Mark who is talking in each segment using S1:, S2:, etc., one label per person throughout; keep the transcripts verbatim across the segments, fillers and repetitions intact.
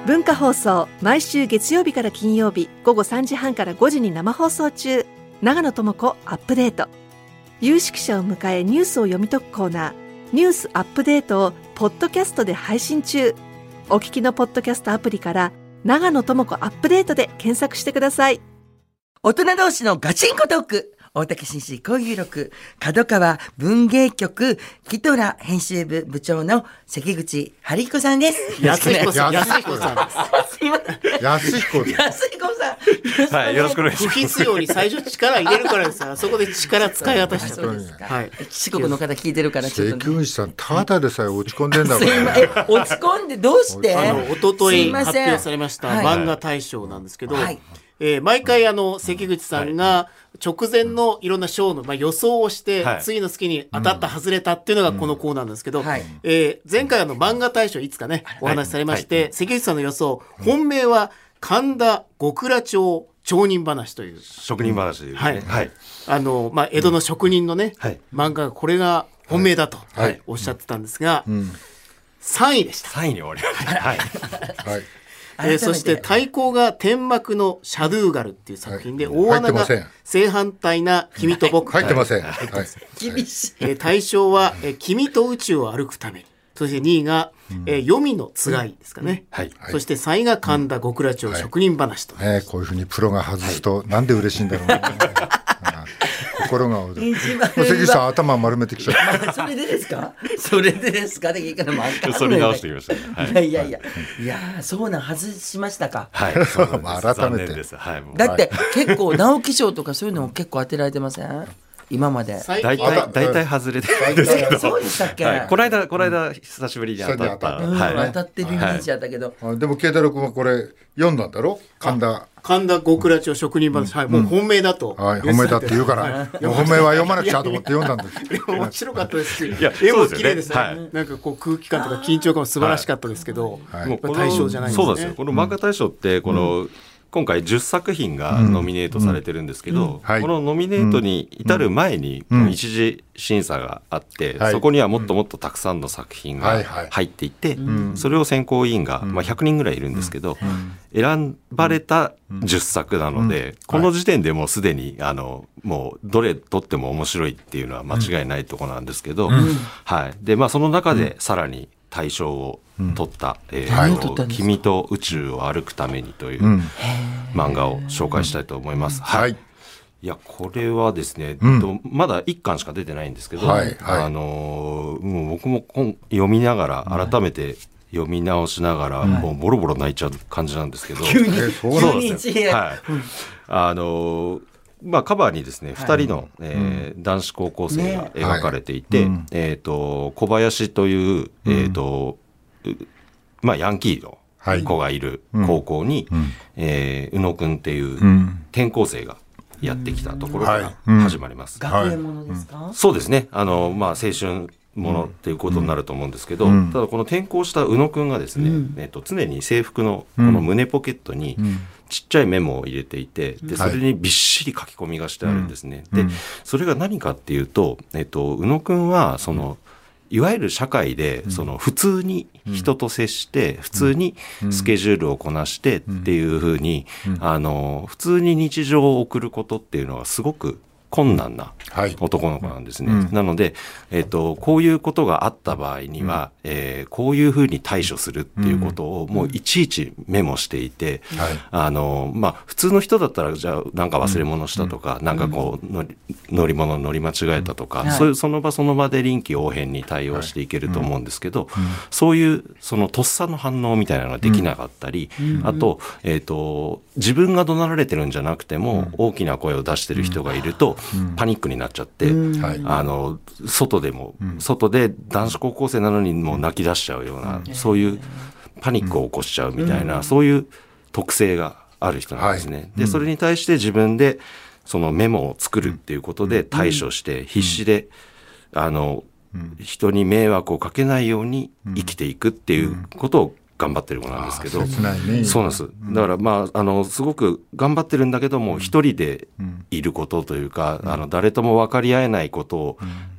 S1: 文化放送、毎週月曜日から金曜日午後さんじはんからごじに生放送中。長野智子アップデート。有識者を迎えニュースを読み解くコーナー、ニュースアップデートをポッドキャストで配信中。お聞きのポッドキャストアプリから長野智子アップデートで検索してください。
S2: 大人同士のガチンコトーク、大竹紳士交友録、角川文芸局キトラ編集部部長の関口春彦さんです。
S3: 安彦さん、
S4: 安
S3: 安彦さんです。
S2: すいません、
S4: 安彦です。
S2: 安彦さん、
S5: はい、よろしくお願いし
S3: 不
S5: ます。
S3: 必要に最初力入れるからですよ。そこで力使い渡しちゃった。
S2: そうですか、
S3: はい。
S2: 四国の方聞いてるからちょっと、ね、
S4: 関口さんただでさえ落ち込んでんだ
S2: すいません、落ち込んでどうして
S3: あの一昨日
S2: すいません
S3: 発表されました
S2: はい
S3: 漫画大賞なんですけど、
S2: はい
S3: えー毎回あの関口さんが直前のいろんな賞の、まあ、予想をして、
S5: はい
S3: 次の月に当たった外れたっていうのがこのコーナーなんですけど、
S2: はい
S3: えー前回あの漫画大賞いつかねお話しされまして、関口さんの予想本命は神田極楽町町人話という
S5: 職人話ですね。
S3: はい
S5: はい。
S3: あの、まあ、江戸の職人のね、
S5: はい
S3: 漫画がこれが本命だと
S4: はい
S3: おっしゃってたんですが、
S4: ん
S3: さんいでした。
S5: さんいに終わりました。はい。
S4: はい
S3: えーそして対抗が天幕のシャドゥーガルっていう作品で、
S4: はい
S3: 大穴が
S4: 入ってません
S3: 正反対な君と僕、
S4: 入ってません。はい。
S2: 厳しい。
S3: えー対象は、えー君と宇宙を歩くために、そしてにいが、えー、黄泉のつがいですかね、
S5: はい。
S3: そしてさんいが神田極楽町職人話と、
S4: ね、こういうふうにプロが外すとなんで嬉しいんだろうね。うん心が躍る。
S2: 一番
S4: 関口さん頭丸めてきちゃった。
S2: まあそれでですかそれでですかでいいからもあかんのよ
S5: それ直してきましたね。はい
S2: いやいやいやいやー、そうなん外しましたか。
S5: はい。そうなんです
S4: まあ改めて
S5: 残念です。はい。もう
S2: だって結構直木賞とかそういうのも結構当てられてません今まで。
S3: 最
S5: 大
S3: 近
S5: 体大体外れてるんですけど。
S2: そうでしたっけ、
S5: はい。この間この間久しぶりに当たった。
S4: 久々に当たった
S2: うん
S5: はい。
S2: 当たってるイメージやったけど、
S4: あでも慶太郎君はこれ読んだんだろ、神田。
S3: 神田極楽町職人話、はい、もう本命だと、
S4: はい、本命だって言うから、もう本命は読まなくちゃと思って読んだんです。
S3: いや面白かったですし、
S5: や
S3: 絵も
S5: そうですよね
S3: 綺麗ですね。
S5: はい
S3: なんかこう空気感とか緊張感も素晴らしかったですけど、
S4: はい
S3: やっぱ大賞じゃないんですね。
S5: そうなんですよ。この漫画大賞ってこの、今回じゅっさく品がノミネートされてるんですけど、
S4: はい
S5: このノミネートに至る前に
S4: うん
S5: 一次審査があって、
S4: はい
S5: そこにはもっともっとたくさんの作品が
S4: はいはい
S5: 入っていて、それを選考委員が、まあ、ひゃくにんぐらいいるんですけど、選ばれたじゅっさくなので、この時点でもうすでにあのもうどれ取っても面白いっていうのは間違いないところなんですけど、はい。でまあその中でさらに大賞を取った「えー
S2: 何を取ったんですか
S5: 君と宇宙を歩くために」という
S4: うん
S5: 漫画を紹介したいと思います。は
S4: はいい。
S5: いやこれはですね、
S4: うん
S5: とまだいっかんしか出てないんですけど、
S4: はいはい
S5: あのーもう僕もこん読みながら改めて読み直しながら、もうボロボロ泣いちゃう感じなんですけど、
S2: 急に
S4: えそう
S5: そう
S4: なん
S5: なんですよ。はい。あのーまあ、カバーにですね、ふたりの、えー男子高校生が描かれていて、
S4: ねはいうん
S5: えっ、と小林というえっ、と、うまあヤンキーの子がいる高校に、
S4: うん
S5: えー宇野くんっていう
S4: うん
S5: 転校生がやってきたところから
S4: はいうん
S5: 始まります。
S2: 学園ものですか、
S5: そうですね。あの、まあ、青春ものっていうことになると思うんですけど、
S4: うん
S5: ただこの転校した宇野くんがですね、
S2: うん
S5: えっと、常に制服のこの胸ポケットにちっちゃいメモを入れていて、で、それにびっしり書き込みがしてあるんですね。で
S4: うん、
S5: それが何かっていうと、えっと、宇野くんは、その、いわゆる社会で、その、普通に人と接して、普通にスケジュールをこなしてっていうふうに、あの、普通に日常を送ることっていうのはすごく困難な
S4: はい
S5: 男の子なんですね。
S4: うん
S5: なので、えっと、こういうことがあった場合には、えーこういうふうに対処するっていうことをもういちいちメモしていて、
S4: はい
S5: あの、まあ、普通の人だったら、じゃあ、なんか忘れ物したとか、なんかこう乗り、乗り物乗り間違えたとか、
S2: はい
S5: そういうその場その場で臨機応変に対応していけると思うんですけど、そういう、そのとっさの反応みたいなのができなかったり、あと、えっと、自分が怒鳴られてるんじゃなくても、大きな声を出してる人がいると、パニックになっちゃって、
S4: はい
S5: あの、外でも、外で男子高校生なのにもう泣き出しちゃうような、そういうパニックを起こしちゃうみたいな、そういう特性がある人なんですね。で、それに対して自分でそのメモを作るっていうことで対処して、必死で、あの、人に迷惑をかけないように生きていくっていうことを頑張ってる子なんですけど、
S4: 切ないね。
S5: そうなんです。だからまあ、あの、すごく頑張ってるんだけども、一人でいることというか、あの、誰とも分かり合えないことを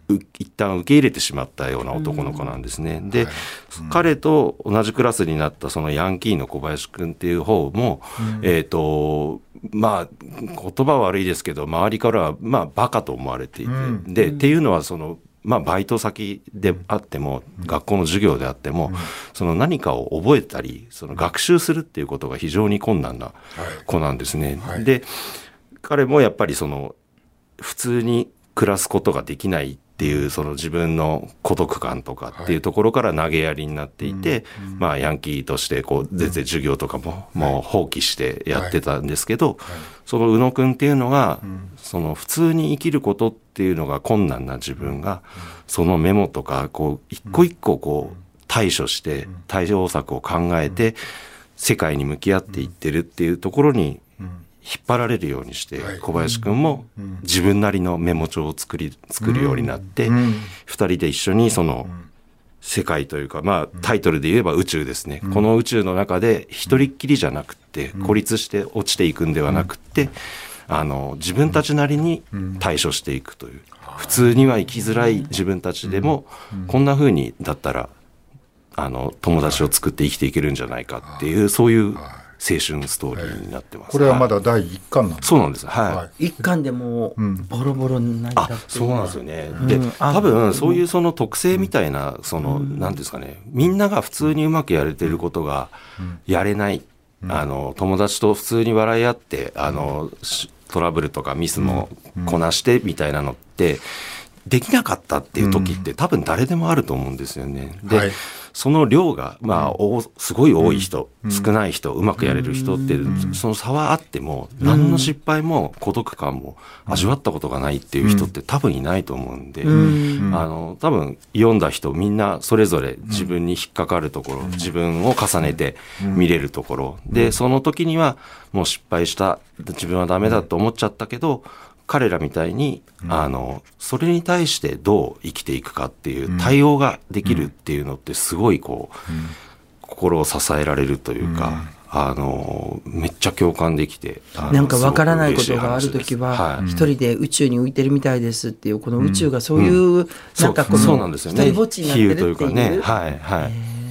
S5: 一旦受け入れてしまったような男の子なんですね。で、
S4: はいうん、
S5: 彼と同じクラスになったそのヤンキーの小林くんっていう方も、うん、えっとまあ言葉は悪いですけど周りからはまあバカと思われていて、うん、で、うん、っていうのはそのまあ、バイト先であっても、うん、学校の授業であっても、うん、その何かを覚えたりその学習するっていうことが非常に困難な子なんですね。はいはい、で彼もやっぱりその普通に暮らすことができないっていうその自分の孤独感とかっていうところから投げやりになっていて、はいまあ、ヤンキーとしてこう全然授業とかももう放棄してやってたんですけど、はいはい、その宇野くんっていうのが、うん、その普通に生きることっていうのが困難な自分が、うん、そのメモとかこう一個一個こう対処して対応策を考えて世界に向き合っていってるっていうところに引っ張られるようにして小林くんも自分なりのメモ帳を作り作るようになってふたりで一緒にその世界というかまあタイトルで言えば宇宙ですね。この宇宙の中で一人っきりじゃなくて孤立して落ちていくんではなくてあの自分たちなりに対処していくという普通には生きづらい自分たちでもこんな風にだったらあの友達を作って生きていけるんじゃないかっていうそういう青春ストーリーになってます。
S4: これはまだだいいっかんなんですか。
S5: そうなんです。はい。
S2: 一巻でもボロボロになりだって、
S5: あ、そうなんですよね。で、多分そういうその特性みたいなそのなんですかね、みんなが普通にうまくやれてることがやれない、あの友達と普通に笑い合ってあのトラブルとかミスもこなしてみたいなのってできなかったっていう時って多分誰でもあると思うんですよね。で、はい、その量が、まあ、すごい多い人、うん、少ない人、うまくやれる人って、うん、その差はあっても、うん、何の失敗も孤独感も味わったことがないっていう人って多分いないと思うんで、うん、あの多分読んだ人みんなそれぞれ自分に引っかかるところ、うん、自分を重ねて見れるところ、うん、でその時にはもう失敗した自分はダメだと思っちゃったけど、彼らみたいに、うん、あのそれに対してどう生きていくかっていう対応ができるっていうのってすごいこう、うん、心を支えられるというか、うん、あのめっちゃ共感できて、
S2: なんかわからないことがあるときは一人で宇宙に浮いてるみたいですっていう、この宇宙がそういう、うん、なんかこの一人ぼっちになってるっていう、
S5: 比喩というかね、はいはい。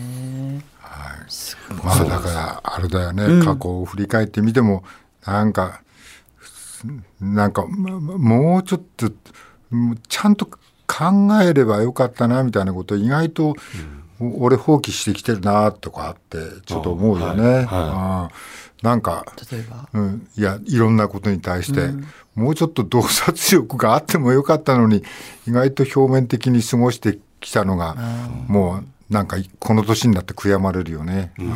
S4: まあだからあれだよね、うん、過去を振り返ってみてもなんかなんかもうちょっとちゃんと考えればよかったなみたいなこと意外と、うん、俺放棄してきてるなとかってちょっと思うよね。はいはい、あなんか例えば、うん、いやいろんなことに対して、うん、もうちょっと洞察力があってもよかったのに意外と表面的に過ごしてきたのが、うん、もうなんかこの年になって悔やまれるよね。うん、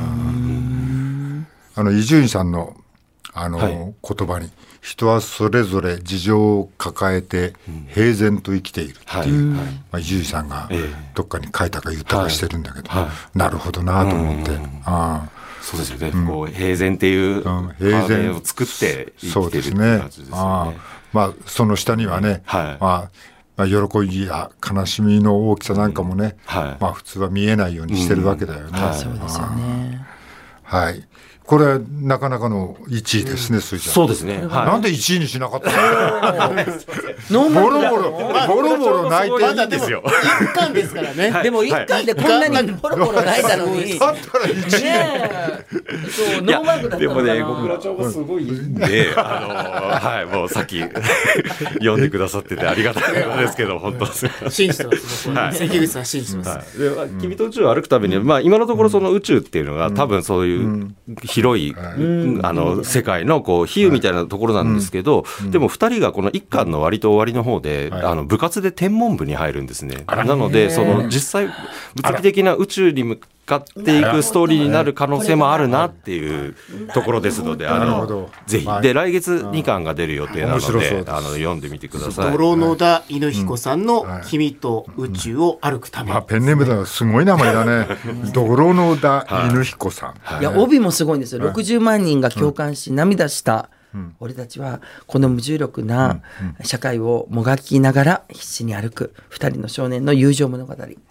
S4: あの伊集院さんのあの、はい、言葉に人はそれぞれ事情を抱えて平然と生きているっていう、うんはいまあ、伊集院さんがどっかに書いたか言ったかしてるんだけど、はいはい、なるほどなと思って、うん、あ
S5: そうですよね、うん、こう平然っていう平然を作って生きてるっていう感じですよね。
S4: あまあ、その下にはね、はいまあまあ、喜びや悲しみの大きさなんかもね、うんはいまあ、普通は見えないようにしてるわけだよね。うんはい、
S2: そうですよね。
S4: はい。これなかなかのいちいですね、うん、
S5: そうですね、
S4: はい、なんでいちいにしなかったのボロボロボロボロ泣いてるんですよ。
S3: 一巻ですからね、
S2: はい、でも一巻でこんなにボロボロ泣いたのに
S4: だったらいちい、ね、
S2: そうノーマークだったのかな。
S5: でもね小倉町がすごいんで、あのはいもうさっき読んでくださっててありがたいですけど本当
S3: 信じてます、はい、関口さん信じてます、はい、
S5: で君と宇宙を歩くたびに、まあ、今のところその宇宙っていうのが、うん、多分そういう、うん広い、うん、あの世界のこう比喩みたいなところなんですけど、うん、でもふたりがこのいっかんの割と終わりの方で、はい、あの部活で天文部に入るんですね。なのでその実際物理的な宇宙に向かっていくストーリーになる可能性もあるなっていうところですので、あのぜひで来月にかんが出る予定なので、あの読んでみてください。
S3: 泥野田犬彦さんの君と宇宙を歩くために、
S4: まあ、ペンネームだすごい名前だね泥野田犬彦さん、
S2: はい、いや帯もすごいんですよ。ろくじゅうまんにんが共感し涙した、うん、俺たちはこの無重力な社会をもがきながら必死に歩くふたりの少年の友情物語。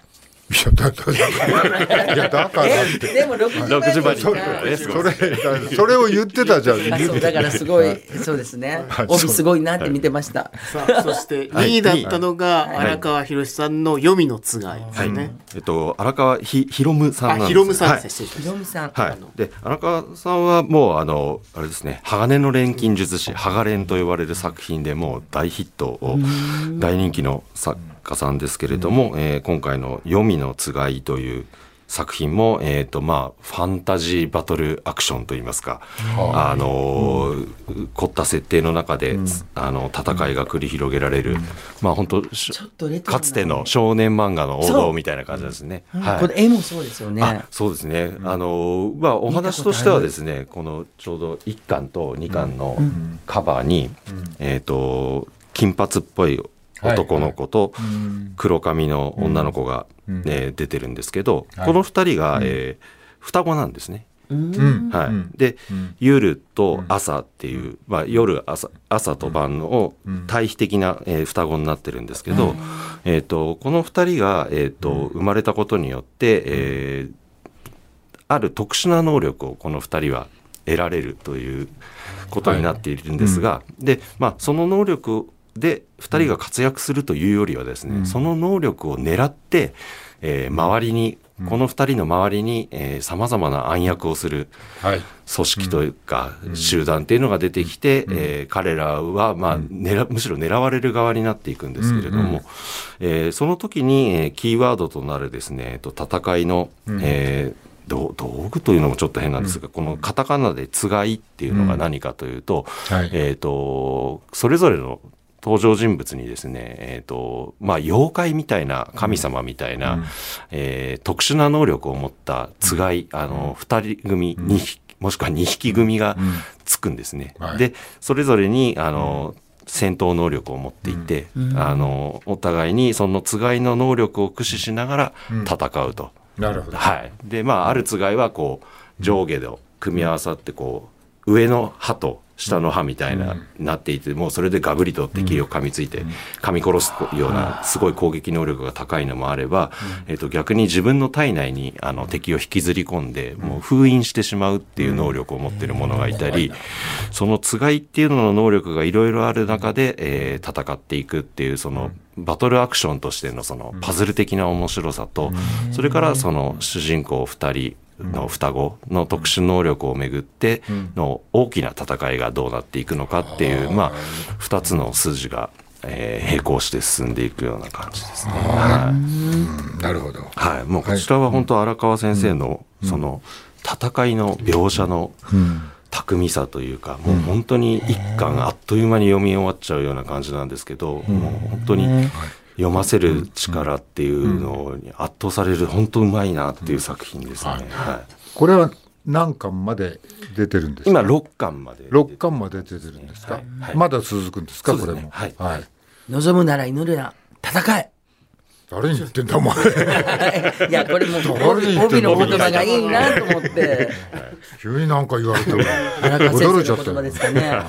S4: いやだだいやだからって
S2: でもろくじまで
S5: ろくじまで
S4: それそれそれを言ってたじゃん。
S2: あそうだからすごいそうですね帯すごいなって見てました。
S3: さあそしてにいだったのが荒川博さんの「黄泉のつがい」ですね。
S5: えっと荒川ひひろむさんなんです。
S3: あひろむさん
S5: はい
S3: ですね。失礼しまし
S2: ひろみさん、
S5: はい、で荒川さんはもうあのあれですね鋼の錬金術師鋼錬と呼ばれる作品でもう大ヒットを大人気の作家さんですけれども、えー今回の「黄泉のつがい」という作品も、えーとまあ、ファンタジーバトルアクションといいますか、あのー凝った設定の中で、あの戦いが繰り広げられる、まあ本当
S2: ちょっとレトロな
S5: かつての少年漫画の王道みたいな感じですね。はい
S2: これ絵もそうですよね。
S5: あそうですね、あのまあ、お話としてはですねこのちょうどいっかんとにかんのカバーに、えー、と金髪っぽい男の子と黒髪の女の子が、ね出てるんですけど、このふたりが、えー双子なんですね。
S4: うん
S5: はい、で、夜と朝っていう、まあ、夜 朝, 朝と晩の対比的な、えー双子になってるんですけど、えー、とこのふたりが、えー、と生まれたことによって、えーある特殊な能力をこのふたりは得られるということになっているんですが、で、まあ、その能力でふたりが活躍するというよりはですね、その能力を狙って、えー周りにこのふたりの周りにさまざまな暗躍をする
S4: はい
S5: 組織というか集団っていうのが出てきて、えー彼らは、まあ狙むしろ狙われる側になっていくんですけれども、えーその時に、えーキーワードとなるですね、えっと戦いの、えー道道具というのもちょっと変なんですが、このカタカナでつがいっていうのが何かというと、
S4: はい
S5: えーとそれぞれの登場人物にですね、えーとまあ、妖怪みたいな神様みたいな、えー特殊な能力を持ったつがい、あのふたり組にひきもしくはにひき組がつくんですね。
S4: はい
S5: でそれぞれにあの戦闘能力を持っていて、あのお互いにそのつがいの能力を駆使しながら戦うと。
S4: なるほど。
S5: はい、でまああるつがいはこう上下で組み合わさってこう上の歯と下の歯みたいな、なっていて、もうそれでガブリと敵を噛みついて噛み殺すようなすごい攻撃能力が高いのもあれば、えっと逆に自分の体内にあの敵を引きずり込んでもう封印してしまうっていう能力を持っている者がいたり、そのつがいっていうのの能力がいろいろある中で、えー戦っていくっていうそのバトルアクションとしてのそのパズル的な面白さと、それからその主人公ふたりの双子の特殊能力をめぐっての大きな戦いがどうなっていくのかっていう、まあふたつの筋が、えー並行して進んでいくような感じですね。はい
S4: なるほど。
S5: はい、もうこちらは本当荒川先生のその戦いの描写の巧みさというか、もう本当に一巻あっという間に読み終わっちゃうような感じなんですけど、もう本当に読ませる力っていうのに圧倒される、本当うまいなっていう作品ですね。はい、
S4: これは何巻まで出てるんですか。
S5: 今ろっかんまで
S4: ろっかんまで出てるんですか。
S5: はいはい
S4: まだ続くんですか、
S5: そうですね
S4: これも。
S5: はい
S4: はい。
S2: 望むなら祈るな戦え。
S4: 誰に言ってんだお前。
S2: いやこれもう
S4: 誰に言ってんの
S2: 帯の言葉がいいなと思って。
S4: 急になんか言われても
S2: 荒川
S4: 驚いちゃったよ
S2: 先生の言葉ですかね。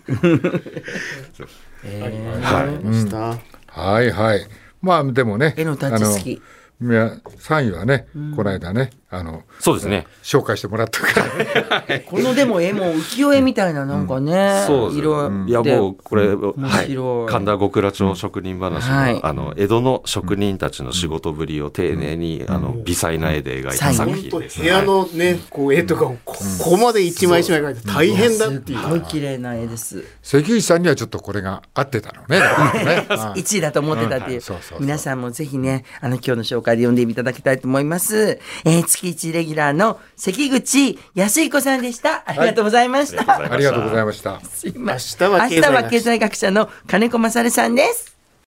S3: はいました
S4: はいはい。まあでもね、
S2: 絵のタッチ好き
S4: あのいやさんいはね、この間ね、あの
S5: そうですね。
S4: 紹介してもらったから。
S2: このでも絵も浮世絵みたいななんかね、
S5: そうです
S2: 色
S5: いや
S2: で
S5: もうこれ、
S2: 面
S5: はい、
S2: 白い
S5: 神田極楽町職人話の、
S2: はい
S5: あの江戸の職人たちの仕事ぶりを丁寧に、あの微細な絵で描いた作
S3: 本当
S5: 品です。
S3: 部屋のねこう絵とかをこここまで一枚一枚描いて大変だっていう
S2: すごい綺麗な絵です。
S4: 関口さんにはちょっとこれが合ってたのね。だからねああ
S2: いちいだと思ってたっていう、
S4: うんそうそうそう
S2: 皆さんもぜひねあの今日の紹介で読んでいただきたいと思います。えー、月いちレギュラーの関口康彦さんでした。ありがとうございました。
S4: ありがとうございました。
S2: すいません
S3: 明日は経済学者
S2: 明日は経済学者の金子勝さんです。